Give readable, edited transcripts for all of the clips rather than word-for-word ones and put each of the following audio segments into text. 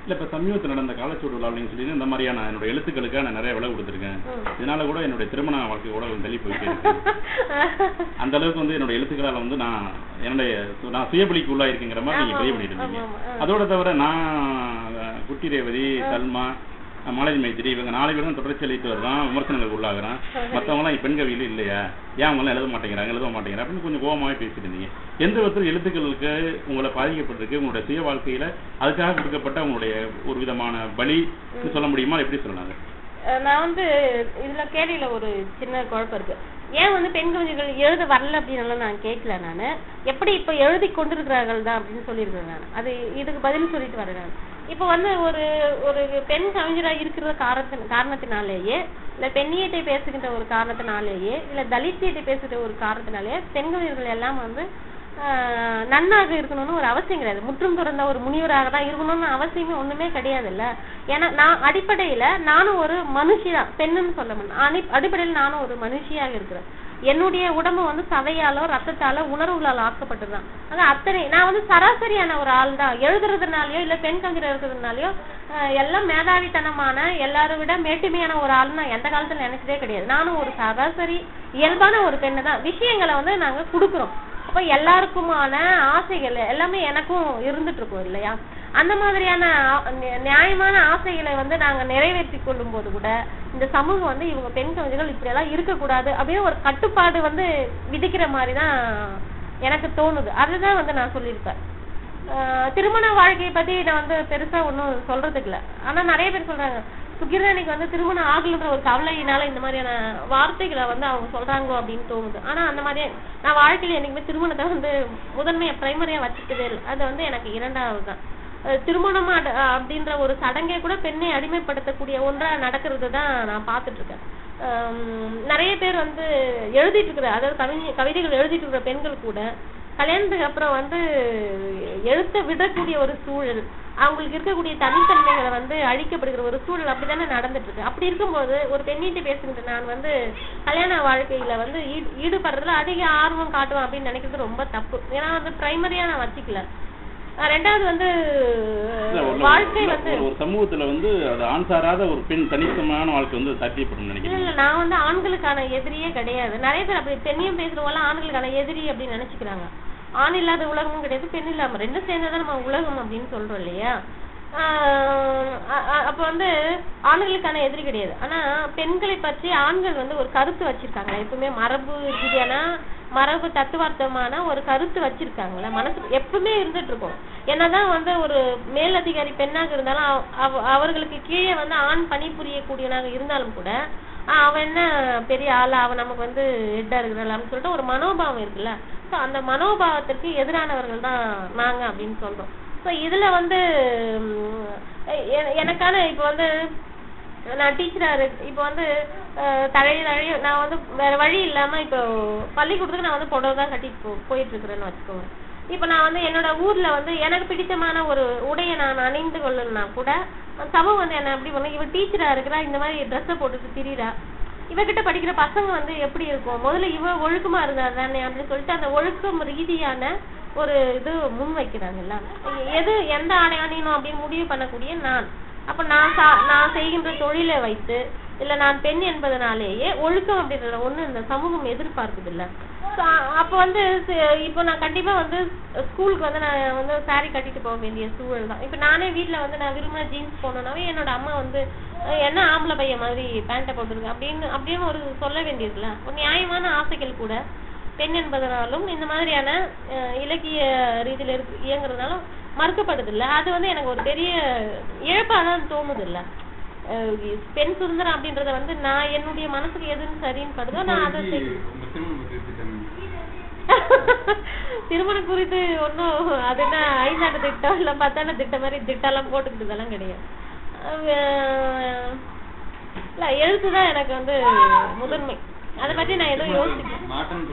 இல்ல இப்ப சமீபத்தில் நடந்த காலச்சூடு விழாவின்னு சொல்லி இந்த மாதிரியான என்னோட எழுத்துக்களுக்கு நான் நிறைய விலை கொடுத்துருக்கேன். இதனால கூட என்னுடைய திருமண வாழ்க்கை கூட தள்ளி போயிட்டு இருக்கு. அந்த அளவுக்கு வந்து என்னோட எழுத்துக்களால வந்து நான் சுயபலிக்கு உள்ளா இருக்குங்கிற மாதிரி நீங்க பதிவு பண்ணிட்டு இருக்கீங்க. அதோட தவிர நான் குட்டி ரேவதி, சல்மா, மாலதி மைத்திரி இவங்க 4 பேரும் தொடர்ச்சி அளித்து வர்றான், விமர்சனங்களுக்கு உள்ளாகிறான். மற்றவங்களாம் பெண் கவியில் இல்லையா, ஏன் அவங்களாம் எழுத மாட்டேங்கிறாங்க அப்படின்னு கொஞ்சம் கோபமாவே பேசிட்டு இருந்தீங்க. எந்த விதத்தில் எழுத்துக்களுக்கு உங்களை பாதிக்கப்பட்டிருக்கு, உங்களுடைய சுய வாழ்க்கையில அதுக்காக கொடுக்கப்பட்ட உங்களுடைய ஒரு விதமான பலி சொல்ல முடியுமா, எப்படி சொல்லலாங்க? நான் வந்து இதுல கேள்வியில ஒரு சின்ன குழப்பம் இருக்கு. ஏன் வந்து பெண் கவிஞர்கள் எழுத வரல அப்படின்னு நான் கேட்கல. நான் எப்படி இப்ப எழுதி கொண்டிருக்கிறார்கள் தான் அப்படின்னு சொல்லியிருக்கிறேன். நான் அது இதுக்கு பதில் சொல்லிட்டு வரேன். நான் இப்ப வந்து ஒரு பெண் கவிஞரா இருக்கிற காரணத்தினாலேயே, இல்ல பெண்ணியத்தை பேசுகின்ற ஒரு காரணத்தினாலேயே, இல்ல தலித்தியத்தை பேசுகிற ஒரு காரணத்தினாலேயே பெண் கவிஞர்கள் எல்லாம் வந்து நன்னாக இருக்கணும்னு ஒரு அவசியம் கிடையாது. முற்றும் துறந்த ஒரு முனிவராக தான் இருக்கணும்னு அவசியமே ஒண்ணுமே கிடையாது. இல்ல ஏன்னா நான் அடிப்படையில நானும் ஒரு மனுஷிதான், பெண்ணுன்னு சொல்ல முடியும். அடிப்படையில் நானும் ஒரு மனுஷியாக இருக்கிறேன். என்னுடைய உடம்பு வந்து சதையாலோ ரத்தத்தாலோ உணர்வுகளால் ஆக்கப்பட்டதுதான். ஆனா அத்தனை நான் வந்து சராசரியான ஒரு ஆள் தான். எழுதுறதுனாலயோ இல்ல பெண் கவிஞர் எழுதுறதுனாலயோ எல்லாம் மேதாவித்தனமான எல்லாரும் விட மேட்டுமையான ஒரு ஆள் நான் எந்த காலத்துல நினைச்சதே கிடையாது. நானும் ஒரு சராசரி இயல்பான ஒரு பெண்ணு தான். விஷயங்களை வந்து நாங்க கொடுக்குறோம். அப்ப எல்லாருக்குமான ஆசைகள் எல்லாமே எனக்கும் இருந்துட்டு இருக்கோம் இல்லையா? அந்த மாதிரியான நியாயமான ஆசைகளை வந்து நாங்க நிறைவேற்றி கொள்ளும் போது கூட இந்த சமூகம் வந்து இவங்க பெண் கவிஞர்கள் இப்படி எல்லாம் இருக்கக்கூடாது அப்படின்னு ஒரு கட்டுப்பாடு வந்து விதிக்கிற மாதிரிதான் எனக்கு தோணுது. அதுதான் வந்து நான் சொல்லியிருப்பேன். திருமண வாழ்க்கையை பத்தி நான் வந்து பெருசா ஒன்னும் சொல்றதுக்கு இல்ல. ஆனா நிறைய பேர் சொல்றாங்க சுகிர்தானிக்கு வந்து திருமணம் ஆகலன்ற ஒரு கவலையினால இந்த மாதிரியான வார்த்தைகளை வந்து அவங்க சொல்றாங்க அப்படின்னு தோணுது. ஆனா அந்த மாதிரி நான் வாழ்க்கையில என்னைக்குமே திருமணத்தை வந்து முதன்மையா பிரைமரியா வச்சுக்கிட்டதே இல்லை. அது வந்து எனக்கு 2வது தான். திருமணம் அப்படின்ற ஒரு சடங்கை கூட பெண்ணை அடிமைப்படுத்தக்கூடிய ஒன்றா நடக்கிறது தான் நான் பார்த்துட்டு இருக்கேன். நிறைய பேர் வந்து எழுதிட்டு இருக்கிற, அதாவது கவிதைகள் எழுதிட்டு இருக்கிற பெண்கள் கூட கல்யாணத்துக்கு அப்புறம் வந்து எழுத்த விடக்கூடிய ஒரு சூழல், அவங்களுக்கு இருக்கக்கூடிய தனித்தன்மைகளை வந்து அழிக்கப்படுகிற ஒரு சூழல் அப்படித்தானே நடந்துட்டு இருக்கு. அப்படி இருக்கும்போது ஒரு பெண்ணிட்டு பேசுகின்ற நான் வந்து கல்யாண வாழ்க்கையில வந்து ஈடுபடுறதுல அதிக ஆர்வம் காட்டுவேன் அப்படின்னு நினைக்கிறது ரொம்ப தப்பு. ஏன்னா வந்து பிரைமரியா நான் வச்சுக்கல. 2வது வந்து வாழ்க்கை வந்து ஒரு சமூகத்துல வந்து அது ஆண் சாராத ஒரு பெண் தனித்தமான வாழ்க்கை வந்து சாத்தியப்படும் நினைக்கிறேன். இல்ல நான் வந்து ஆண்களுக்கான எதிரியே கிடையாது. நிறைய பேர் அப்படி பெண்ணியம் பேசுறவங்க ஆண்களுக்கான எதிரி அப்படின்னு நினைச்சுக்கிறாங்க. ஆண் இல்லாத உலகமும் கிடையாது, பெண் இல்லாம ரெண்டும் சேர்ந்ததான் நம்ம உலகம் அப்படின்னு சொல்றோம் இல்லையா? அப்ப வந்து ஆண்களுக்கான எதிரி கிடையாது. ஆனா பெண்களை பற்றி ஆண்கள் வந்து ஒரு கருத்து வச்சிருக்காங்க. எப்பவுமே மரபு ரீதியான மரபு தத்துவார்த்தமான ஒரு கருத்து வச்சிருக்காங்கல்ல, மனசு எப்பவுமே இருந்துட்டு இருக்கும். என்னதான் வந்து ஒரு மேலதிகாரி பெண்ணாக இருந்தாலும் அவர்களுக்கு கீழே வந்து ஆண் பணிபுரியக்கூடியவனாக இருந்தாலும் கூட அவன் என்ன பெரிய ஆளா, அவன் நமக்கு வந்து ஹெட்டா இருக்கிறான்னு சொல்லிட்டு ஒரு மனோபாவம் இருக்குல்ல. ஸோ அந்த மனோபாவத்திற்கு எதிரானவர்கள் தான் நாங்க அப்படின்னு சொல்றோம். ஸோ இதுல வந்து எனக்கான இப்போ வந்து நான் டீச்சரா இருக்கு, இப்போ வந்து தழைய நான் வந்து வேற வழி இல்லாம இப்போ பள்ளிக்கூடத்துக்கு நான் வந்து புடவை தான் கட்டிட்டு போயிட்டு இருக்கிறேன்னு வச்சுக்கோங்க. இப்ப நான் வந்து என்னோட ஊர்ல வந்து எனக்கு பிடித்தமான ஒரு உடையை நான் அணிந்து கொள்ளணும்னா கூட சமூகம் வந்து என்ன எப்படி பண்ண, இவ டீச்சரா இருக்கிறா, இந்த மாதிரி ட்ரெஸ்ஸை போட்டுட்டு திரியிறா, இவகிட்ட படிக்கிற பசங்க வந்து எப்படி இருக்கும், முதல்ல இவ ஒழுக்கமா இருந்தா தானே அப்படின்னு சொல்லிட்டு அந்த ஒழுக்கம் ரீதியான ஒரு இது முன் வைக்கிறாங்கல்ல. எந்த ஆடை அணியணும் அப்படின்னு முடிவு பண்ணக்கூடிய நான். அப்ப நான் செய்கின்ற தொழிலை வைத்து இல்ல நான் பெண் என்பதனாலேயே ஒழுக்கம் அப்படின்ற ஒண்ணு இந்த சமூகம் எதிர்பார்க்குது இல்ல. அப்ப வந்து இப்போ நான் கண்டிப்பா வந்து ஸ்கூலுக்கு வந்து நான் வந்து சாரி கட்டிட்டு போக வேண்டிய சூழல் தான். இப்ப நானே வீட்டுல வந்து நான் விரும்பின ஜீன்ஸ் போனோம்னாவே என்னோட அம்மா வந்து என்ன ஆம்பளை பையன் மாதிரி பேண்ட்டை போட்டுருக்கு அப்படின்னு ஒரு சொல்ல வேண்டியதுல. ஒரு நியாயமான ஆசைகள் கூட பெண் என்பதனாலும் இந்த மாதிரியான இலக்கிய ரீதியில இயங்குறதுனாலும் மறுக்கப்படுது இல்ல. அது வந்து எனக்கு ஒரு பெரிய இழப்பாதான் தோணுது இல்ல. பெண் சுதந்திரம் அப்படின்றத வந்து நான் என்னுடைய மனசுக்கு எதுன்னு சரின்னு படுதோ நான் அதை திருமணம் குறித்து ஒன்னும் அது என்ன 5ஆண்டு திட்டம் இல்ல 10ஆண்டு திட்டம் மாதிரி திட்டம்லாம் போட்டுக்கிட்டதெல்லாம் கிடையாது. இல்ல எழுத்துதான் எனக்கு வந்து முதன்மை. அதை பத்தி நான் எதுவும் யோசிக்கிறேன்.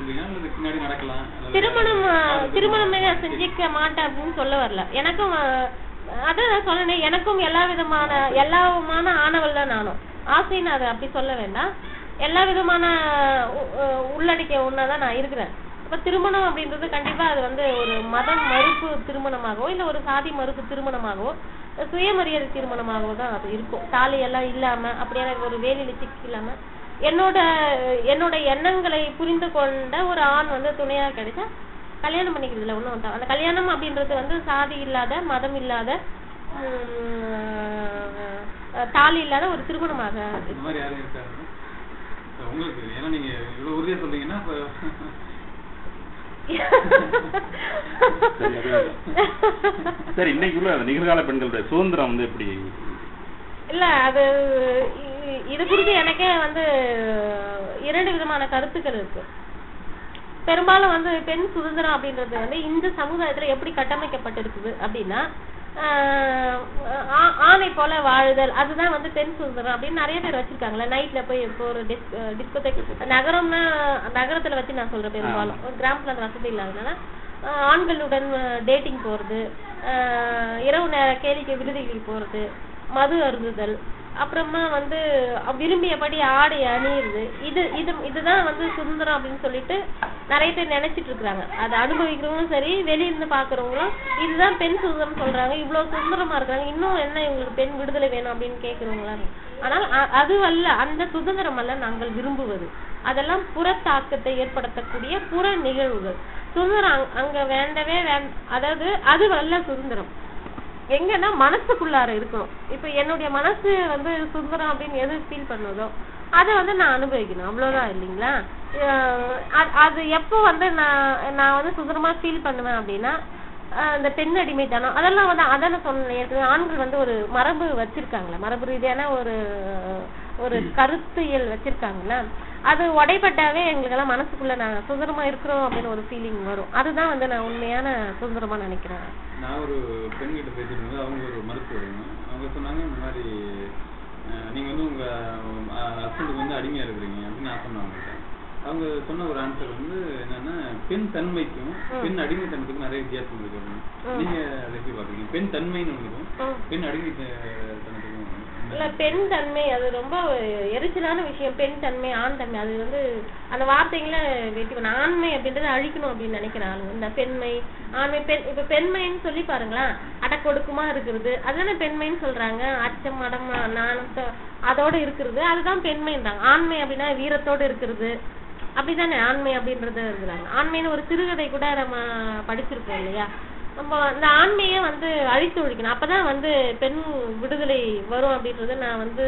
திருமணமே செஞ்சிக்க மாட்டேன் அப்படின்னு சொல்ல வரல. எனக்கும் அதான் நான் சொன்னேன், எனக்கும் எல்லாவிதமான ஆணவல் தான் நானும். ஆசைன்னு அதை அப்படி சொல்ல வேண்டாம், எல்லா விதமான உள்ளடக்கிய ஒன்னாதான் நான் இருக்கிறேன். இப்ப திருமணம் அப்படின்றது கண்டிப்பா அது வந்து ஒரு மதம் மறுப்பு திருமணமாகவோ இல்ல ஒரு சாதி மறுப்பு திருமணமாகவோ சுயமரியாதை திருமணமாகவோ தான் அது இருக்கும். தாலி எல்லாம் இல்லாம அப்படியே ஒரு வேலையில சிக்கி இல்லாம என்னோட எண்ணங்களை புரிந்து கொண்ட ஒரு ஆண் வந்து துணையா கிடைச்சா கல்யாணம் பண்ணிக்கிறதுல ஒண்ணும் அந்த கல்யாணம் அப்படின்றது வந்து சாதி இல்லாத மதம் இல்லாத தாலி இல்லாத ஒரு திருமணமாக உங்களுக்கு. ஏன்னா நீங்க இவ்வளவு உறுதியா சொல்றீங்கன்னா சரி, இன்னைக்கு உள்ள நிகழ்கால பெண்களுடைய சுதந்திரம் வந்து எப்படி இல்ல அது இது குறித்து எனக்கே வந்து 2 விதமான கருத்துக்கள் இருக்கு. பெரும்பாலும் வந்து பெண் சுதந்திரம் அப்படின்றது வந்து இந்த சமுதாயத்துல எப்படி கட்டமைக்கப்பட்டிருக்குது அப்படின்னா ஆணை போல வாழுதல், அதுதான் வந்து பெண் சுதந்திரம் அப்படின்னு நிறைய பேர் வச்சிருக்காங்களே. நைட்ல போய் இப்போ ஒரு டிஸ்கோதெக் நகரம்னா நகரத்துல வச்சு நான் சொல்றேன், பெரும்பாலும் ஒரு கிராமத்துல அந்த வசதி இல்லாதனால ஆண்களுடன் டேட்டிங் போறது, இரவு நேர கேளிக்கை விடுதிகளுக்கு போறது, மது அருந்துதல், அப்புறமா வந்து விரும்பியபடி ஆடை அணியுறது, இதுதான் வந்து சுதந்திரம் அப்படின்னு சொல்லிட்டு நிறைய பேர் நினைச்சிட்டு இருக்காங்க. அதை அனுபவிக்கிறவங்களும் சரி, வெளியிருந்து பாக்குறவங்களும் இதுதான் பெண் சுதந்திரம் சொல்றாங்க, இவ்வளவு சுதந்திரமா இருக்காங்க, இன்னும் என்ன இவங்களுக்கு பெண் விடுதலை வேணும் அப்படின்னு கேட்கறவங்களா. ஆனால் அது அல்ல, அந்த சுதந்திரம் அல்ல நாங்கள் விரும்புவது. அதெல்லாம் புற தாக்கத்தை ஏற்படுத்தக்கூடிய புற நிகழ்வுகள். சுதந்திரம் அங்க வேண்டவே அதாவது அது அல்ல சுதந்திரம். எங்கன்னா மனசுக்குள்ளார இருக்கணும். இப்ப என்னுடைய மனசு வந்து சுதந்திரம் அப்படின்னு எது ஃபீல் பண்ணுதோ அதை வந்து நான் அனுபவிக்கணும், அவ்வளவுதான் இல்லைங்களா. அது எப்போ வந்து நான் வந்து சுதந்திரமா ஃபீல் பண்ணுவேன் அப்படின்னா இந்த பெண் அடிமைத்தனம் அதெல்லாம் வந்து அதான சொன்னேன். ஆண்கள் வந்து ஒரு மரபு வச்சிருக்காங்களா, மரபு ரீதியான ஒரு கருத்தியல் வச்சிருக்காங்களா, அது உடைப்பட்டாவே எங்களுக்கு எல்லாம் மனசுக்குள்ள நான் சுதந்திரமா இருக்கிறோம் அப்படின்னு ஒரு ஃபீலிங் வரும். அதுதான் வந்து நான் உண்மையான சுதந்திரமா நினைக்கிறேன். நான் ஒரு பெண்கிட்ட பேசிட்டு அவங்க ஒரு மருத்துவர், அவங்க சொன்னாங்க இந்த மாதிரி நீங்க வந்து உங்க ஹஸ்பண்டுக்கு வந்து அடிமையா இருக்கிறீங்க அப்படின்னு நான் சொன்னேன் அவங்ககிட்ட. அவங்க சொன்ன ஒரு ஆன்சர் வந்து என்னன்னா, பெண் தன்மைக்கும் பெண் அடிமைத்தனத்துக்கும் நிறைய வித்தியாசம் இருக்கு. நீங்க அதை எப்படி பாக்குறீங்க? பெண் தன்மைன்னு ஒண்ணுக்கும் பெண் அடிமைத்தனத்துக்கும். இல்ல, பெண் தன்மை அது ரொம்ப எரிச்சலான விஷயம். பெண் தன்மை ஆண் தன்மை அது வந்து அந்த வார்த்தைகளை வெட்டி ஆண்மை அப்படின்றத அழிக்கணும் அப்படின்னு நினைக்கிறேன் ஆளுங்க. இந்த பெண்மை ஆண்மை இப்ப பெண்மைன்னு சொல்லி பாருங்களேன், அடக்கொடுக்குமா இருக்கிறது அதுதானே பெண்மைன்னு சொல்றாங்க. அச்சம் மடம் நாணத்தை அதோட இருக்கிறது அதுதான் பெண்மைன்றாங்க. ஆண்மை அப்படின்னா வீரத்தோடு இருக்கிறது அப்படிதானே ஆண்மை அப்படின்றத இருக்கிறாங்க. ஆண்மைன்னு ஒரு சிறுகதை கூட நம்ம படிச்சிருக்கோம் இல்லையா. நம்ம அந்த ஆண்மையை வந்து அழித்து ஒழிக்கணும், அப்பதான் வந்து பெண் விடுதலை வரும் அப்படின்றத நான் வந்து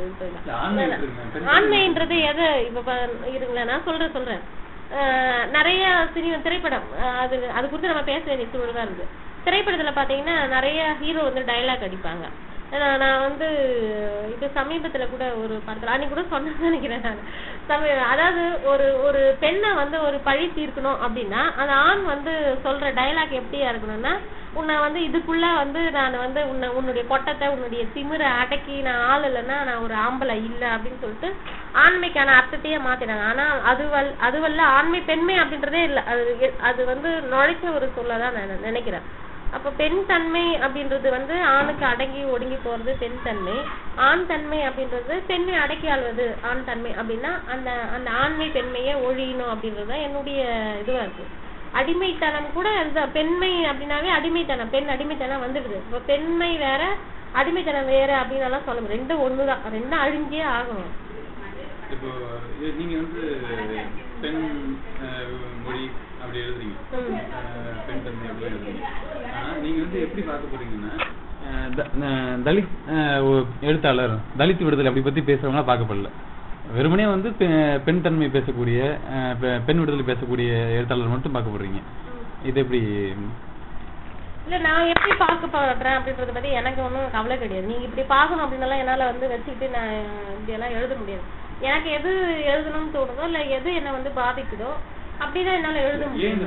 ஆண்மைன்றது எதை இப்ப இருங்களேன் நான் சொல்றேன். நிறைய திரைப்படம் அது குறித்து நம்ம பேச வேண்டிய சூழல் தான் இருக்கு. திரைப்படத்துல பாத்தீங்கன்னா நிறைய ஹீரோ வந்து டைலாக் அடிப்பாங்க. நான் வந்து இப்ப சமீபத்துல கூட ஒரு படத்துல அன்னைக்கு கூட சொன்னேன்னு நினைக்கிறேன் நான். அதாவது ஒரு பெண்ணை வந்து ஒரு பழி தீர்க்கணும் அப்படின்னா அந்த ஆண் வந்து சொல்ற டைலாக் எப்படியா இருக்கணும்னா, உன்னை வந்து இதுக்குள்ள வந்து நான் வந்து உன்னுடைய கொட்டத்தை உன்னுடைய திமிரை அடக்கி நான் ஆள் இல்லைன்னா நான் ஒரு ஆம்பளை இல்லை அப்படின்னு சொல்லிட்டு ஆண்மைக்கான அர்த்தத்தையே மாத்தினாங்க. ஆனா அதுவல்ல ஆண்மை பெண்மை அப்படின்றதே இல்லை. அது வந்து நுழைச்ச ஒரு சொல்லதான் நான் நினைக்கிறேன். அப்ப பெண் தன்மை அப்படின்றது வந்து ஆணுக்கு அடங்கி ஒடுங்கி போறது பெண் தன்மை. ஆண் தன்மை அப்படின்றது பெண்ணை அடக்கி ஆள்வது ஆண் தன்மை. அப்படின்னா அந்த ஆண்மை பெண்மையை ஒழியணும் அப்படின்றதுதான் என்னுடைய இதுவா இருக்கு. அடிமைத்தனம் கூட அதுதான். பெண்மை அப்படின்னாவே அடிமைத்தனம், பெண் அடிமைத்தனம் வந்துடுது. இப்போ பெண்மை வேற அடிமைத்தனம் வேற அப்படின்னு எல்லாம் சொல்ல முடியும். ரெண்டும் ஒண்ணுதான், ரெண்டும் அழிஞ்சே ஆகணும். இப்போ நீங்க வந்து பெண் மொழி அப்படி எழுதுறீங்க, பெண் தன்மை அப்படி எழுதுறீங்க. ஆனா நீங்க வந்து எப்படி பார்க்க போறீங்கன்னா, தலித் எழுத்தாளர் தலித் விடுதலை அப்படி பத்தி பேசுறவங்களா பார்க்கப்படல. வெறுமனே வந்து பெண் தன்மை பேசக்கூடிய பெண் விடுதலை பேசக்கூடிய எழுத்தாளர் மட்டும் பார்க்க போறீங்க. இது எப்படி? இல்ல, நான் எப்படி பார்க்க போறேன் அப்படின்றத பத்தி எனக்கு ஒன்றும் கவலை கிடையாது. நீங்க இப்படி பார்க்கணும் அப்படின்னு என்னால வந்து வச்சுக்கிட்டு நான் இப்படி எல்லாம் எழுத முடியாது. எனக்கு எது எழுதணும்னு தோணுதோ இல்ல எது என்ன வந்து பாதிக்குதோ அப்படிதான் என்னால எழுத முடியும்.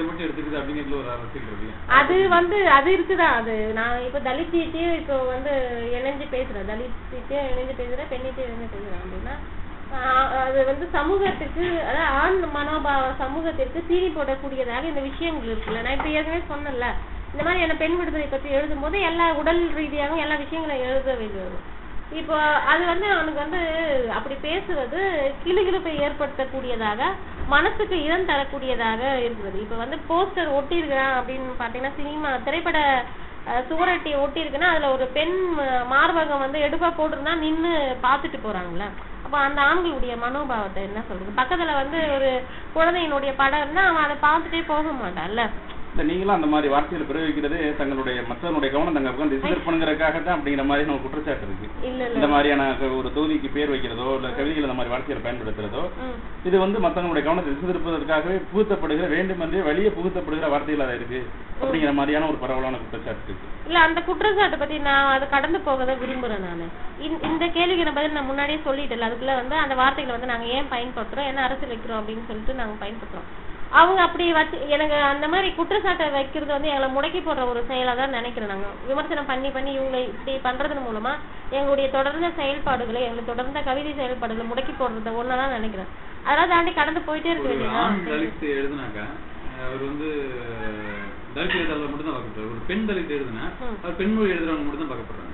அது வந்து அது இருக்குதான். அது நான் இப்ப தலித்திட்டையும் இப்போ வந்து இணைஞ்சு பேசுறேன், தலித்திட்டையும் இணைஞ்சு பேசுறேன், பெண்ணிட்டையும் இணைஞ்சு பேசுறேன் அப்படின்னா அது வந்து சமூகத்துக்கு, அதாவது ஆண் மனோபாவ சமூகத்திற்கு தீனி போடக்கூடியதாக இந்த விஷயங்கள் இருக்குல்ல. நான் இப்ப ஏற்கனவே சொன்னேன்ல, இந்த மாதிரி என்ன பெண் விடுதலை பற்றி எழுதும் போது எல்லா உடல் ரீதியாகவும் எல்லா விஷயங்களும் எழுத வேண்டியது. இப்போ அது வந்து அவனுக்கு வந்து அப்படி பேசுவது கிளுகிளுப்பை ஏற்படுத்தக்கூடியதாக மனசுக்கு இடம் தரக்கூடியதாக இருக்கிறது. இப்ப வந்து போஸ்டர் ஒட்டி இருக்கிறான் அப்படின்னு பாத்தீங்கன்னா, சினிமா திரைப்பட சுவரொட்டி ஒட்டி இருக்குன்னா அதுல ஒரு பெண் மார்பகம் வந்து எடுப்பா போட்டிருந்தா நின்னு பாத்துட்டு போறாங்களா? அப்ப அந்த ஆண்களுடைய மனோபாவத்தை என்ன சொல்றது? பக்கத்துல வந்து ஒரு குழந்தையினுடைய படம் இருந்தா அவன் அதை பார்த்துட்டே போக மாட்டான்ல. நீங்களும் அந்த மாதிரி வார்த்தையில பிரயோகிக்கிறது தங்களுடைய மற்றவனுடைய கவனம் தங்க பக்கம் டிஸ்டர்ப் பண்ணுறதுக்காக தான் அப்படிங்கிற மாதிரி நம்ம குற்றச்சாட்டு இருக்கு. இந்த மாதிரியான ஒரு தொகுதிக்கு பேர் வைக்கிறதோ இல்ல கவிதைகள் அந்த மாதிரி வார்த்தைகளை பயன்படுத்துறதோ இது வந்து மற்றவங்களுடைய கவனத்தை திசை திருப்பதற்காகவே புகுத்தப்படுகிற வேண்டுமென்றே வழியே புகுத்தப்படுகிற வார்த்தைகள் அதை இருக்கு அப்படிங்கிற மாதிரியான ஒரு பரவலான குற்றச்சாட்டு இருக்கு. இல்ல அந்த குற்றச்சாட்டை பத்தி நான் அதை கடந்து போகத விரும்புறேன். நானு இந்த கேள்விக்கு பதில் நான் முன்னாடியே சொல்லிட்டேன். அதுக்குள்ள வந்து அந்த வார்த்தைகளை வந்து நாங்க ஏன் பயன்படுத்துறோம், என்ன அரசு வைக்கிறோம் அப்படின்னு சொல்லிட்டு நாங்க பயன்படுத்துறோம். அவங்க அப்படி வச்சு எனக்கு அந்த மாதிரி குற்றச்சாட்டை வைக்கிறது வந்து எங்களை முடக்கி போடுற ஒரு செயலா தான் நினைக்கிறேன். நாங்க விமர்சனம் பண்ணி இவங்களை இப்படி பண்றதன் மூலமா எங்களுடைய தொடர்ந்த செயல்பாடுகளை, எங்களுக்கு தொடர்ந்த கவிதை செயல்பாடுகளை முடக்கி போடுறத ஒன்னதான் நினைக்கிறேன். அதெல்லாம் தாண்டி கடந்து போயிட்டே இருக்க வேண்டியது. எழுதுனாக்கா அவர் வந்து தலித் எழுதாளர் மட்டும் தான் பார்க்கப்படுறாரு. ஒரு பெண் தலித் எழுதுனா அவர் பெண்மொழி எழுதுறவங்க மட்டும் தான் பார்க்கப்படுறாங்க.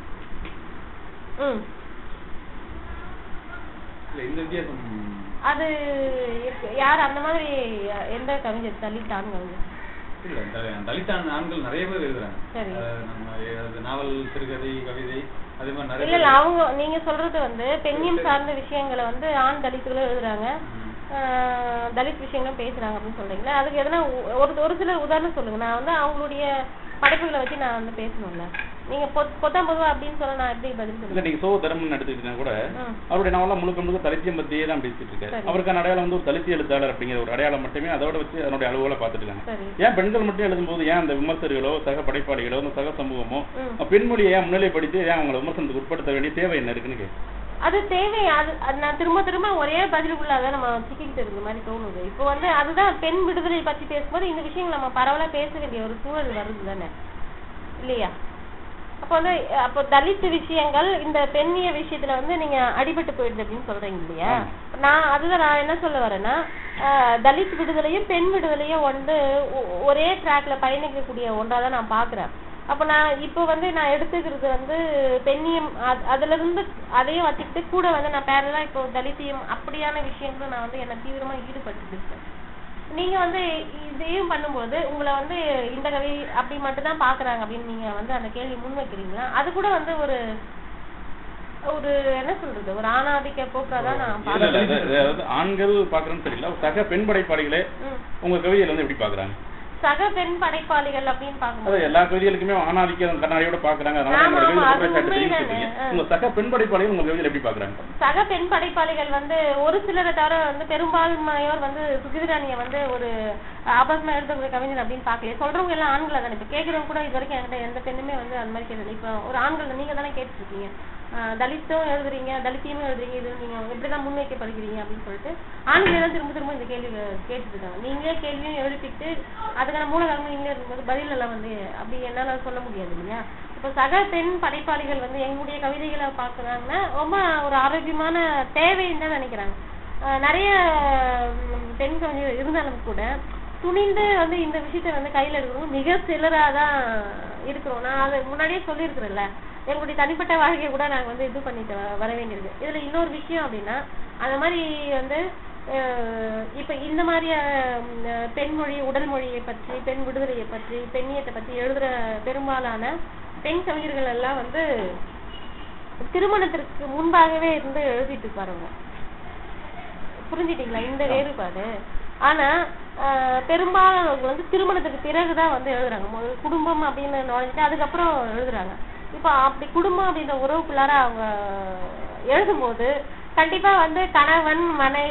இந்த வித்தியாசம் அது யார் அந்த மாதிரி எந்த கவிஞர் தலித் ஆண் கவிஞர்? இல்ல தலித் ஆண்கள் நிறைய பேர் எழுதுறாங்க. நம்ம நாவல், சிறுகதை, கவிதை அதே மாதிரி நிறைய. இல்ல அவங்க நீங்க சொல்றது வந்து பெண்ணியம் சார்ந்த விஷயங்களை வந்து ஆண் தலித்துகளும் எழுதுறாங்க, தலித் விஷயங்களும் பேசுறாங்க அப்படின்னு சொல்றீங்களா? அதுக்கு எதனா ஒரு சில உதாரணம் சொல்லுங்க. நான் வந்து அவங்களுடைய படைப்புகளை வச்சு நான் வந்து பேசணும்ல. நீங்க பொதுவா அப்படின்னு சொல்ல நான் எப்படி பதில் சொல்லுங்க? நீங்க சோதரம்னு எடுத்துக்கிட்டீங்கன்னா கூட அவருடைய நாவெல்லாம் முழுக்க லட்சியம் பத்தியே தான் பேசிட்டு இருக்காரு. அவருக்கான அடையாளம் வந்து ஒரு தலித் எழுத்தாளர் அப்படிங்கிற ஒரு அடையாளம் மட்டுமே, அதோட வச்சு அதனுடைய அளவுகளை பார்த்துட்டு இருக்காங்க. ஏன் பெண்கள் மட்டும் எழுதும்போது ஏன் அந்த விமர்சகர்களோ சக படைப்பாளிகளோ சக சமூகமோ பெண்மொழியை ஏன் முன்னிலைப்படுத்தி ஏன் அவங்களை விமர்சனத்துக்கு உட்படுத்த வேண்டிய தேவை என்ன இருக்குன்னு கேட்கு. அது தேவை. அது நான் திரும்ப ஒரே பதிலுக்குள்ளாத நம்ம சிக்கிக்கிட்டு இருந்த மாதிரி தோணுது. இப்போ வந்து அதுதான் பெண் விடுதலை பத்தி பேசும்போது இந்த விஷயங்கள் நம்ம பரவலா பேச வேண்டிய ஒரு சூழல் வருது தானே இல்லையா? அப்போ தலித் விஷயங்கள் இந்த பெண்ணிய விஷயத்துல வந்து நீங்க அடிபட்டு போயிடுது அப்படின்னு சொல்றீங்க இல்லையா? நான் என்ன சொல்ல வரேன்னா, தலித் விடுதலையும் பெண் விடுதலையும் வந்து ஒரே ட்ராக்ல பயணிக்கக்கூடிய ஒன்றாதான் நான் பாக்குறேன். அப்ப நான் இப்போ வந்து நான் எடுத்துக்கிறது வந்து பெண்ணியம், அதுல இருந்து அதையும் வச்சுக்கிட்டு கூட வந்து நான் பேரலா இப்போ தலித்தியம் அப்படியான விஷயங்களும் நான் வந்து என்ன தீவிரமா ஈடுபட்டு இருக்கேன். நீங்க வந்து இதையும் பண்ணும்போது உங்களை வந்து இந்த கவி அப்படி மட்டும் தான் பாக்குறாங்க அப்படின்னு நீங்க வந்து அந்த கேள்வி முன் வைக்கிறீங்களா? அது கூட வந்து ஒரு என்ன சொல்றது, ஒரு ஆணாதிக்க போக்காதான் நான் பாக்குறேன். ஆண்கள் பாக்குறேன்னு தெரியல, சக பெண் படைப்பாளிகளே உங்க கவிதையில வந்து எப்படி பாக்குறாங்க? சக பெண் படைப்பாளிகள் அப்படின்னு பாக்கும்போது எல்லா கவிதைகளுக்குமே ஆணாதிக்கம் கண்ணாடியோட பாக்குறாங்க. உங்க சக பெண் படைப்பாளிகள் உங்க கவிதையில எப்படி பாக்குறாங்க? சக பெண் படைப்பாளிகள் வந்து ஒரு சிலரை தவிர வந்து பெரும்பான்மையோர் வந்து சுகிராணியை வந்து ஒரு ஆபாசமா எழுதக்கூடிய கவிஞர் அப்படின்னு பாக்கல. சொல்றவங்க எல்லாம் ஆண்களை தானே. இப்ப கேட்கறவங்க கூட இது வரைக்கும் என்கிட்ட எந்த பெண்ணுமே வந்து அந்த மாதிரி கேட்டது. இப்ப ஒரு ஆண்கள் நீங்க தானே கேட்டு இருக்கீங்க, தலித்தும் எழுதுறீங்க தலித்தியும் எழுதுறீங்க, இது நீங்க எப்படிதான் முன்வைக்கப்படுகிறீங்க அப்படின்னு சொல்லிட்டு ஆண்களே தான் திரும்ப இந்த கேள்வி கேட்டுட்டு இருக்காங்க. நீங்களே கேள்வியும் எழுப்பிட்டு அதுக்கான மூலகாரமும் நீங்களே இருக்கும்போது பதில் எல்லாம் வந்து அப்படி என்னால சொல்ல முடியாது இல்லையா? இப்ப சக பெண் படைப்பாளிகள் வந்து எங்களுடைய கவிதைகளை பாக்குறாங்கன்னா ரொம்ப ஒரு ஆரோக்கியமான தேவைன்னு தான் நினைக்கிறாங்க. நிறைய பெண் கவிஞர்கள் இருந்தாலும் கூட துணிந்து வந்து இந்த விஷயத்த வந்து கையில எடுக்கிறோம் மிக சிலராதான் இருக்கிறோம். நான் அதை முன்னாடியே சொல்லியிருக்கிறேன்ல, எங்களுடைய தனிப்பட்ட வாழ்க்கையை கூட நாங்க வந்து இது பண்ணிட்டு வர வேண்டியிருக்கு. இதுல இன்னொரு விஷயம் அப்படின்னா, அந்த மாதிரி வந்து இப்ப இந்த மாதிரி பெண்மொழி, உடல் மொழியை பற்றி, பெண் விடுதலையை பற்றி, பெண்ணியத்தை பற்றி எழுதுற பெரும்பாலான பெண் கவிஞர்கள் எல்லாம் வந்து திருமணத்திற்கு முன்பாகவே இருந்து எழுதிட்டு இருப்பாருங்க. புரிஞ்சுட்டீங்களா இந்த வேறுபாடு? ஆனா பெரும்பாலானவங்க வந்து திருமணத்துக்கு பிறகுதான் வந்து எழுதுறாங்க. குடும்பம் அப்படின்னு நுழைஞ்சிட்டு அதுக்கப்புறம் எழுதுறாங்க. இப்ப அப்படி குடும்பம் அப்படின்ற உறவுக்குள்ளார அவங்க எழுதும்போது கண்டிப்பா வந்து கணவன்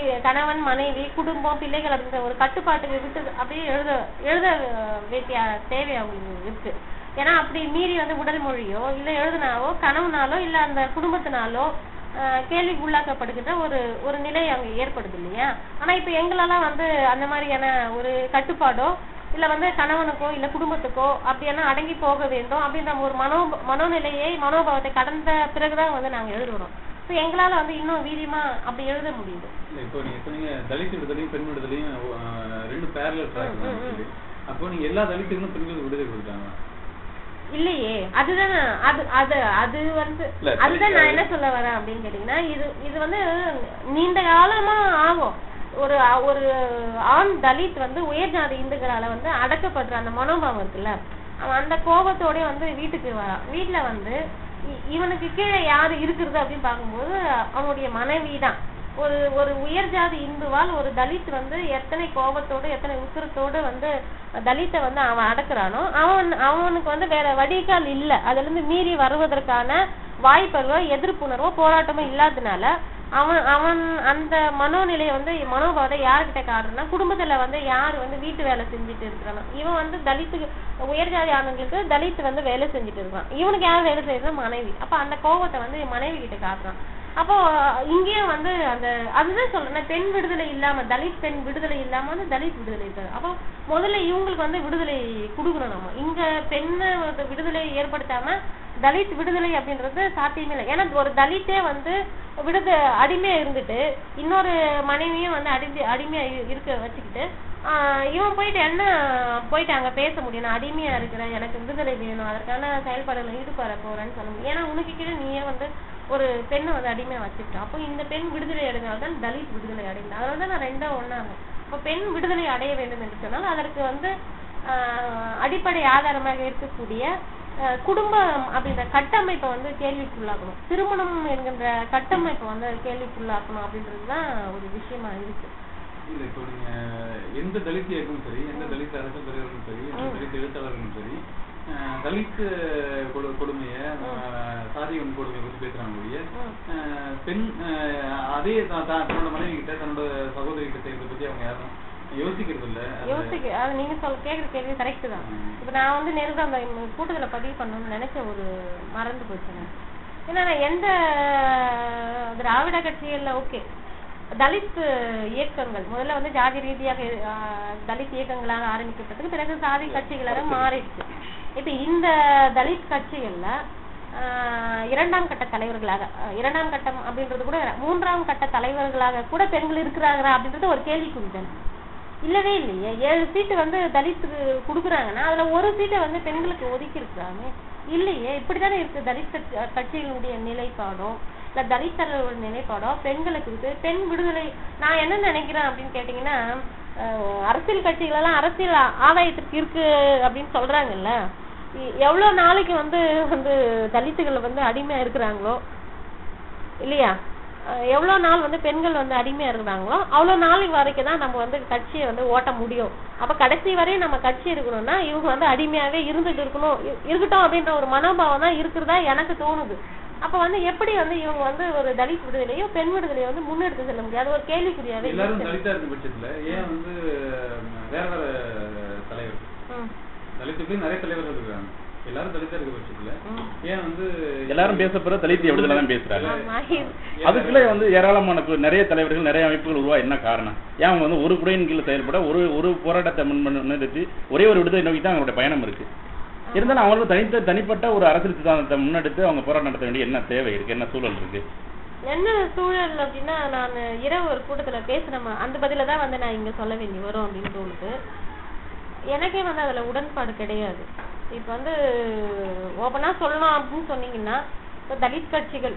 மனைவி குடும்பம் பிள்ளைகள் அப்படின்ற ஒரு கட்டுப்பாட்டுக்கு விட்டு அப்படியே எழுத வேண்டிய தேவை அவங்களுக்கு இருக்கு. ஏன்னா அப்படி மீறி வந்து உடல் மொழியோ இல்ல எழுதுனாவோ கணவனாலோ இல்ல அந்த குடும்பத்தினாலோ கேள்விக்கு உள்ளாக்கப்படுகின்ற ஒரு நிலை அங்க ஏற்படுது இல்லையா? ஆனா இப்ப எங்களெல்லாம் வந்து அந்த மாதிரியான ஒரு கட்டுப்பாடோ இல்ல வந்து கணவனுக்கோ இல்ல குடும்பத்துக்கோ அப்படின்னா அடங்கி போக வேண்டும் அப்படின்ற ஒரு மனோநிலையை மனோபாவத்தை கடந்த பிறகுதான் வந்து நாங்க எழுதுறோம். எங்களால வந்து இன்னும் வீரியமா அப்படி எழுத முடியுது. இப்போ நீங்க சொன்னீங்க தலித் விடுதலையும் பெண் விடுதலையும் ரெண்டு பேரலல் ட்ராக். அப்போ நீங்க எல்லா தலித்துகளும் பெண்களுக்கு விடுதலை கொடுத்தாங்க இல்லையே? அதுதான் அதுதான் நான் என்ன சொல்ல வரேன் அப்படின்னு கேட்டீங்கன்னா, இது வந்து நீண்ட காலமா ஆகும். ஒரு ஒரு ஆண் தலித் வந்து உயர் ஜாதி இந்துக்களால வந்து அடக்கப்படுற அந்த மனோபாவம் இருக்குல்ல, அவன் அந்த கோபத்தோட வந்து வீட்டுக்கு வரான். வீட்டுல வந்து இவனுக்கு கீழே யாரு இருக்கிறது அப்படின்னு பார்க்கும்போது அவனுடைய மனைவி தான். ஒரு ஒரு உயர் ஜாதி இந்துவால் ஒரு தலித் வந்து எத்தனை கோபத்தோடு எத்தனை உசுரத்தோடு வந்து தலித்தை வந்து அவன் அடக்குறானோ அவனுக்கு வந்து வேற வடிகால் இல்ல. அதுல இருந்து மீறி வருவதற்கான வாய்ப்புகளோ எதிர்ப்புணர்வோ போராட்டமோ இல்லாததுனால அவன் அந்த மனோநிலையை வந்து மனோபாவத்தை யாருக்கிட்ட காட்டுறா, குடும்பத்துல வந்து யாரு வந்து வீட்டு வேலை செஞ்சுட்டு இருக்கிறானோ இவன் வந்து தலித்துக்கு உயர் ஜாதி ஆனவங்களுக்கு தலித் வந்து வேலை செஞ்சுட்டு இருக்கான், இவனுக்கு யார் வேலை செய்யறதுனா மனைவி. அப்ப அந்த கோபத்தை வந்து மனைவி கிட்ட காட்டுறான். அப்போ இங்கேயும் வந்து அந்த அதுதான் சொல்றேன், பெண் விடுதலை இல்லாம தலித் பெண் விடுதலை இல்லாம வந்து தலித் விடுதலை இருக்காது. அப்போ முதல்ல இவங்களுக்கு வந்து விடுதலை கொடுக்கணும். நம்ம இங்க பெண்ணு விடுதலை ஏற்படுத்தாம தலித் விடுதலை அப்படின்றது சாத்தியமே இல்லை. ஏன்னா ஒரு தலித்தே வந்து அடிமையா இருந்துட்டு இன்னொரு மனைவியும் வந்து அடிமையா இருக்க வச்சுக்கிட்டு இவன் போயிட்டு அங்க பேச முடியும், நான் அடிமையா இருக்கிறேன், எனக்கு விடுதலை வேணும், அதற்கான செயல்பாடுகளை ஈடுபட போறேன்னு சொல்ல முடியும். ஏன்னா உனக்கு கீழே நீயே வந்து ஒரு பெண்ணை வந்து அடிமையா வச்சுக்கிட்டான். அப்போ இந்த பெண் விடுதலை அடைந்தால்தான் தலித் விடுதலை அடைந்தா. அதனால தான் நான் ரெண்டா ஒண்ணாங்க. இப்போ பெண் விடுதலை அடைய வேண்டும் என்று சொன்னால் அதற்கு வந்து அடிப்படை ஆதாரமாக இருக்கக்கூடிய குடும்பம் அப்படின்ற கட்டமைப்பை வந்து கேள்விக்குள்ளாக்கணும், திருமணம் என்கின்ற கட்டமைப்பை வந்து கேள்விக்குள்ளாக்கணும் அப்படின்றதுதான் ஒரு விஷயமா இருக்கு. இல்ல இப்போ நீங்க எந்த தலித் இயக்கமும் சரி, எந்த தலித் அரசியல் தலைவர்களும் சரி, எந்த தலித் எழுத்தாளர்களும் சரி, தலித் கொடுமைய சாதி கொடுமையை பத்தி பேசுறாங்க ஒழிய பெண் அதே தன்னோட மனைவி கிட்ட தன்னோட சகோதரி கிட்ட செய்யறதை பத்தி அவங்க யாரும் யோசிக்கிறது இல்ல. அது நீங்க கேக்குற கேள்வி கரெக்ட் தான். இப்ப நான் வந்து நேருக்கு அந்த கூட்டத்துல பதிவு பண்ணணும்னு நினைச்ச ஒரு மறந்து போச்சு. ஏன்னா எந்த திராவிட கட்சிகள்ல ஓகே தலித் இயக்கங்கள் முதல்ல வந்து ஜாதி ரீதியாக தலித் இயக்கங்களாக ஆரம்பிக்கப்பட்டது, பிறகு சாதி கட்சிகளாக மாறிடுச்சு. இப்ப இந்த தலித் கட்சிகள்ல இரண்டாம் கட்ட தலைவர்களாக, இரண்டாம் கட்டம் அப்படின்றது கூட மூன்றாம் கட்ட தலைவர்களாக கூட பெண்கள் இருக்கிறாங்களா அப்படின்றது ஒரு கேள்விக்குறிதான். இல்லவே இல்லையே. 7 சீட்டு வந்து தலித்துக்கு கொடுக்குறாங்கன்னா அதுல ஒரு சீட்டை வந்து பெண்களுக்கு ஒதுக்கி இருக்கிறாங்க இல்லையே. இப்படித்தானே இருக்கு தலித் கட்சிகளுடைய நிலைப்பாடும் இல்ல தலித் தலைவர்களோட நிலைப்பாடும் பெண்களுக்கு இருக்கு. பெண் விடுதலை நான் என்ன நினைக்கிறேன் அப்படின்னு கேட்டீங்கன்னா, அரசியல் கட்சிகள் எல்லாம் அரசியல் ஆதாயத்திற்கு இருக்கு அப்படின்னு சொல்றாங்கல்ல, எவ்வளவு நாளைக்கு வந்து தலித்துகள் வந்து அடிமையா இருக்கிறாங்களோ இல்லையா, எவ்வளவு நாள் வந்து பெண்கள் வந்து அடிமையா இருக்கிறாங்களோ அவ்வளவு நாளைக்கு வரைக்கும் தான் நம்ம வந்து கட்சியை வந்து ஓட்ட முடியும். அப்ப கடைசி வரையும் நம்ம கட்சி இருக்கணும்னா இவங்க வந்து அடிமையாவே இருந்துட்டு இருக்கட்டும் அப்படின்ற ஒரு மனோபாவம் தான் இருக்கிறதா எனக்கு தோணுது. அப்ப வந்து எப்படி வந்து இவங்க வந்து ஒரு தலித் விடுதலையோ பெண் விடுதலையோ வந்து முன்னெடுத்து செல்ல முடியாது, ஒரு கேள்விக்குறியாவே. எல்லாரும் தலித்தா இருக்க பட்சத்துல ஏன் வந்து வேற தலைவர்கள் தலித்துக்கு நிறைய தலைவர்கள் இருக்காங்க, எல்லாரும் தலித்தா இருக்க பட்சத்துல ஏன் வந்து எல்லாரும் பேசப்படுற தலித் விடுதலை தான் பேசுறாங்க. அதுக்குள்ள வந்து ஏராளமான நிறைய தலைவர்கள் நிறைய அமைப்புகள் உருவா என்ன காரணம்? ஏன் அவங்க வந்து ஒரு குடையின் கீழ் செயல்பட ஒரு போராட்டத்தை முன்னெடுத்து ஒரே ஒரு விடுதலை நோக்கி தான் அவங்களுடைய பயணம் இருக்கு. இருந்தாலும் அவங்களுக்கு தனிப்பட்ட ஒரு அரசியல் சித்தாந்தத்தை முன்னெடுத்து அவங்க போராட்டம் நடத்த வேண்டிய என்ன தேவை இருக்கு, என்ன சூழல் இருக்கு? என்ன சூழல் அப்படின்னா, நான் இரவு ஒரு கூட்டத்துல பேசுறேன், அந்த பதில தான் வந்து நான் இங்க சொல்ல வேண்டி வரும் அப்படின்னு தோணுது. எனக்கே வந்து அதுல உடன்பாடு கிடையாது. இப்ப வந்து ஓபனா சொல்லலாம் அப்படின்னு சொன்னீங்கன்னா, தலித் கட்சிகள்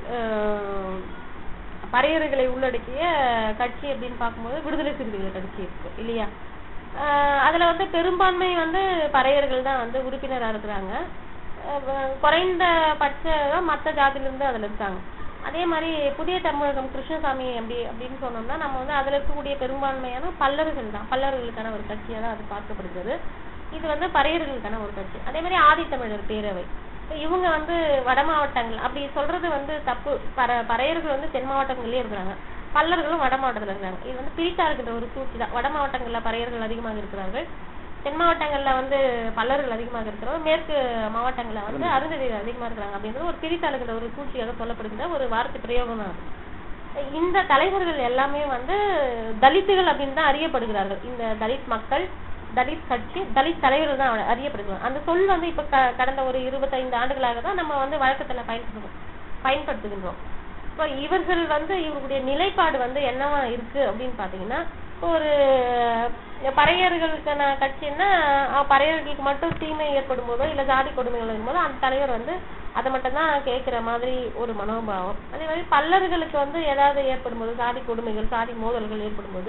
பறையர்களை உள்ளடக்கிய கட்சி அப்படின்னு பார்க்கும்போது விடுதலை சிறுத்தைகள் கட்சி இருக்கு இல்லையா. அதுல வந்து பெரும்பான்மை வந்து பறையர்கள் தான் வந்து உறுப்பினரா இருக்கிறாங்க, குறைந்த பட்ச மற்ற ஜாதியில இருந்து அதுல இருக்காங்க. அதே மாதிரி புதிய தமிழகம் கிருஷ்ணசாமி அப்படின்னு சொன்னோம்னா நம்ம வந்து அதுல இருக்கக்கூடிய பெரும்பான்மையான பல்லர்கள் தான், பல்லர்களுக்கான ஒரு கட்சியா தான் அது பார்க்கப்படுகிறது. இது வந்து பறையர்களுக்கான ஒரு கட்சி. அதே மாதிரி ஆதித்தமிழர் பேரவை, இவங்க வந்து வட மாவட்டங்கள் அப்படி சொல்றது வந்து தப்பு. பறையர்கள் வந்து தென் மாவட்டங்கள்லயே இருக்கிறாங்க, பல்லர்களும் வட மாவட்டத்துல இருக்கிறாங்க. இது வந்து பிரித்தா இருக்கின்ற ஒரு சூழ்ச்சி தான். வட மாவட்டங்கள்ல பறையர்கள் அதிகமாக இருக்கிறார்கள், தென் மாவட்டங்கள்ல வந்து பல்லர்கள் அதிகமாக இருக்கிறோம், மேற்கு மாவட்டங்கள்ல வந்து அருந்ததிகள் அதிகமா இருக்கிறாங்க அப்படின்றது ஒரு பிரித்தாளுகிற ஒரு சூழ்ச்சியாக சொல்லப்படுகிற ஒரு வார்த்தை பிரயோகம் தான். இந்த தலைவர்கள் எல்லாமே வந்து தலித்துகள் அப்படின்னு தான் அறியப்படுகிறார்கள். இந்த தலித் மக்கள், தலித் கட்சி, தலித் தலைவர்கள் தான் அறியப்படுகிறாங்க. அந்த சொல் வந்து இப்ப கடந்த ஒரு 25 ஆண்டுகளாக தான் நம்ம வந்து வழக்கத்துல பயன்படுத்துகின்றோம். இப்போ இவர்கள் வந்து இவர்களுடைய நிலைப்பாடு வந்து என்னவா இருக்கு அப்படின்னு பாத்தீங்கன்னா, ஒரு பறையர்களுக்கான கட்சின்னா பறையர்களுக்கு மட்டும் தீமை ஏற்படும் போதோ இல்ல ஜாதி கொடுமைகள் இருக்கும்போது அந்த தலைவர் வந்து அதை மட்டும் தான் கேட்கிற மாதிரி ஒரு மனோபாவம். அதே மாதிரி பல்லர்களுக்கு வந்து ஏதாவது ஏற்படும் போது, சாதி கொடுமைகள் சாதி மோதல்கள் ஏற்படும் போது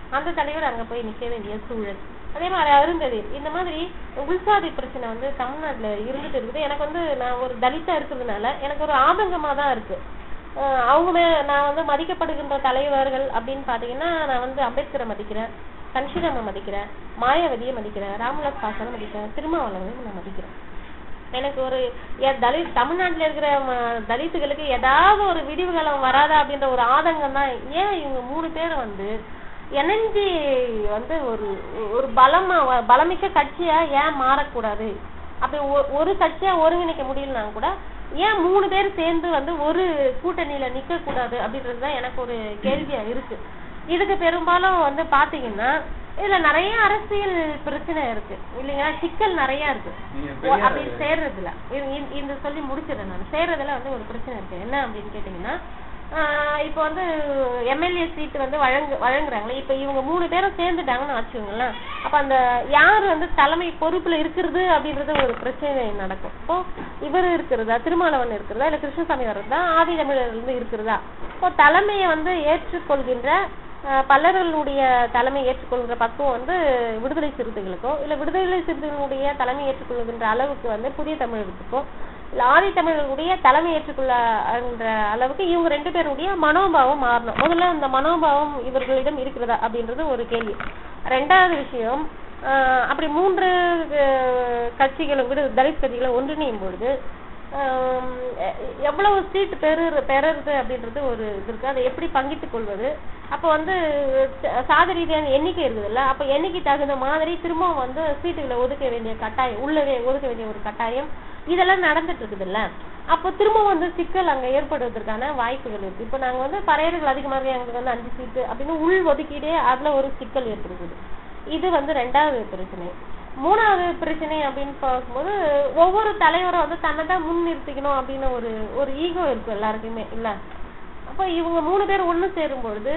அந்த தலைவர் அங்க போய் நிக்க வேண்டிய சூழல். அதே மாதிரி அருந்ததி இந்த மாதிரி உள்சாதி பிரச்சனை வந்து தமிழ்நாட்டுல இருந்துட்டு இருக்குது. எனக்கு வந்து நான் ஒரு தலித்தா இருக்கிறதுனால எனக்கு ஒரு ஆதங்கமா தான் இருக்கு. அவங்க நான் வந்து மதிக்கப்படுகின்ற தலைவர்கள் அப்படின்னு பாத்தீங்கன்னா நான் வந்து அம்பேத்கரை மதிக்கிறேன், கன்ஷிராம மதிக்கிறேன், மாயாவதியை மதிக்கிறேன், ராம்விலாஸ் பாஸ்வானை மதிக்கிறேன், திருமாவளவனையும் நான் மதிக்கிறேன். எனக்கு ஒரு தமிழ்நாட்டுல இருக்கிற தலித்துகளுக்கு ஏதாவது ஒரு விடிவு காலம் வராதா அப்படின்ற ஒரு ஆதங்கம் தான். ஏன் இவங்க 3 பேர் வந்து இணைஞ்சி வந்து ஒரு பலமிக்க கட்சியா ஏன் மாறக்கூடாது? அப்படி ஒரு கட்சியா ஒருங்கிணைக்க முடியலனா கூட ஏன் 3 பேர் சேர்ந்து வந்து ஒரு கூட்டணியில நிக்க கூடாது அப்படின்றதுதான் எனக்கு ஒரு கேள்வியா இருக்கு. இதுக்கு பெரும்பாலும் வந்து பாத்தீங்கன்னா இதுல நிறைய அரசியல் பிரச்சனை இருக்கு இல்லைங்களா, சிக்கல் நிறைய இருக்கு. அப்படி சேர்றதுல இந்த சொல்லி முடிச்சிடறேன் நான். சேர்றதுல வந்து ஒரு பிரச்சனை இருக்கு. என்ன அப்படின்னு கேட்டீங்கன்னா இப்ப வந்து எம்எல்ஏ சீட் வந்து வழங்குறாங்களே, இப்ப இவங்க 3 பேரும் சேர்ந்துட்டாங்கன்னு வச்சுக்கோங்களேன். அப்ப அந்த யாரு வந்து தலைமை பொறுப்புல இருக்கிறது அப்படின்றது ஒரு பிரச்சனை நடக்கும். இப்போ இவர் இருக்கிறதா, திருமாவளவன் இருக்கிறதா, இல்ல கிருஷ்ணசாமி வர்றதா, ஆதி தமிழர் இருந்து இருக்கிறதா? இப்போ தலைமையை வந்து ஏற்றுக்கொள்கின்ற பல்லர்களுடைய தலைமை ஏற்றுக்கொள்கிற பக்குவம் வந்து விடுதலை சிறுத்தைகளுக்கோ இல்ல விடுதலை சிறுத்தைகளுடைய தலைமை ஏற்றுக்கொள்கின்ற அளவுக்கு வந்து புதிய தமிழர்களுக்கோ இல்ல ஆதி தமிழர்களுடைய தலைமை ஏற்றுக்கொள்ள அளவுக்கு இவங்க 2 பேருடைய மனோபாவம் மாறணும். முதல்ல இந்த மனோபாவம் இவர்களிடம் இருக்கிறதா அப்படின்றது ஒரு கேள்வி. 2வது விஷயம், அப்படி 3 கட்சிகளும் தலித் கட்சிகளும் ஒன்றிணையும் பொழுது எவ்வளவு சீட் பெறுறது அப்படின்றது ஒரு இது இருக்கு. அதை எப்படி பங்கிட்டுக் கொள்வது? அப்ப வந்து சாதி ரீதியான எண்ணிக்கை இருக்குதுல்ல, அப்ப எண்ணிக்கை தகுந்த மாதிரி திரும்பவும் வந்து சீட்டுகளை ஒதுக்க வேண்டிய கட்டாயம், உள்ளவே ஒதுக்க வேண்டிய ஒரு கட்டாயம் இதெல்லாம் நடந்துட்டு இருக்குதுல்ல. அப்போ திரும்பவும் வந்து சிக்கல் அங்க ஏற்படுவதற்கான வாய்ப்புகள் இருக்கு. இப்ப நாங்க வந்து பறையர்கள் அதிகமாக எங்களுக்கு வந்து 5 சீட்டு அப்படின்னு உள் ஒதுக்கீடே அதுல ஒரு சிக்கல் ஏற்படுது. இது வந்து 2வது பிரச்சனை. 3வது பிரச்சனை அப்படின்னு பார்க்கும்போது ஒவ்வொரு தலைவரும் வந்து தன்னைதான் முன் நிறுத்திக்கணும் அப்படின்னு ஒரு ஈகோ இருக்கு எல்லாருக்குமே இல்ல. அப்ப இவங்க 3 பேர் ஒண்ணு சேரும் பொழுது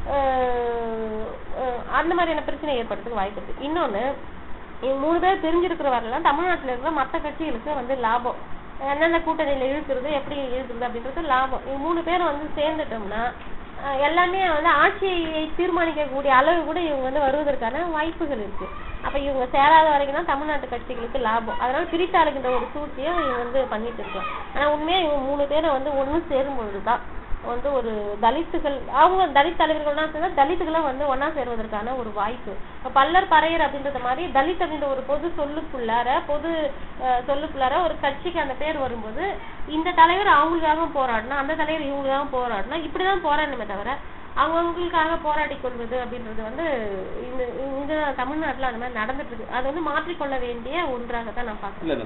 அந்த மாதிரியான பிரச்சனை ஏற்படுறதுக்கு வாய்ப்பு இருக்கு. இன்னொன்னு, இவங்க 3 பேர் தெரிஞ்சிருக்கிறவர்கள் தமிழ்நாட்டுல இருக்கிற மற்ற கட்சிகளுக்கு வந்து லாபம், என்னென்ன கூட்டணியில இழுக்கிறது, எப்படி இழுக்கிறது அப்படின்றது லாபம். இவங்க 3 பேரும் வந்து சேர்ந்துட்டோம்னா எல்லாமே வந்து ஆட்சியை தீர்மானிக்கக்கூடிய அளவு கூட இவங்க வந்து வருவதற்கான வாய்ப்புகள் இருக்கு. அப்ப இவங்க சேராத வரைக்கும் தான் தமிழ்நாட்டு கட்சிகளுக்கு லாபம். அதனால பிரித்தாளுகின்ற ஒரு சூழ்ச்சியை இவங்க வந்து பண்ணிட்டு இருக்காங்க. ஆனா உண்மையா இவங்க 3 பேரை வந்து ஒண்ணு சேரும் பொழுதுதான் வந்து ஒரு தலித்துகள், அவங்க தலித் தலைவர்கள்னா சேர்ந்தா தலித்துகளும் வந்து ஒன்னா சேருவதற்கான ஒரு வாய்ப்பு. பல்லர் பறையர் அப்படின்றத மாதிரி தலித் அப்படின்ற ஒரு பொது சொல்லுக்குள்ளார ஒரு கட்சிக்கு அந்த பேர் வரும்போது இந்த தலைவர் அவங்களுக்காக போராடினா, அந்த தலைவர் இவங்களுக்காக போராடினா, இப்படிதான் போராடணுமே தவிர அவங்களுக்காக போராடி கொள்வது அப்படின்றது வந்து இந்த தமிழ்நாட்டுல அந்த மாதிரி நடந்துட்டு இருக்கு. அது வந்து மாற்றிக்கொள்ள வேண்டிய ஒன்றாகத்தான் நான் பாக்குறேன்.